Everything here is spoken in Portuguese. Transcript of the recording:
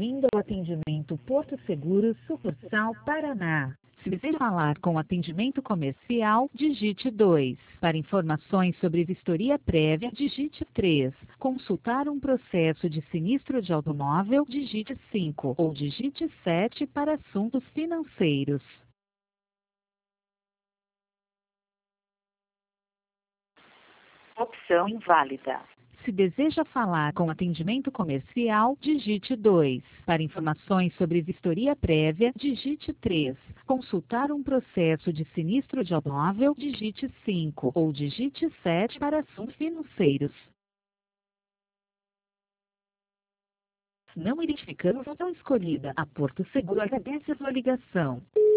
Bem-vindo ao atendimento Porto Seguro, sucursal Paraná. Se deseja falar com atendimento comercial, digite 2. Para informações sobre vistoria prévia, digite 3. Consultar um processo de sinistro de automóvel, digite 5. Ou digite 7 para assuntos financeiros. Opção inválida. Se deseja falar com atendimento comercial, digite 2. Para informações sobre vistoria prévia, digite 3. Consultar um processo de sinistro de automóvel, digite 5. Ou digite 7 para assuntos financeiros. Não identificamos a opção escolhida. A Porto Seguro agradece a sua ligação.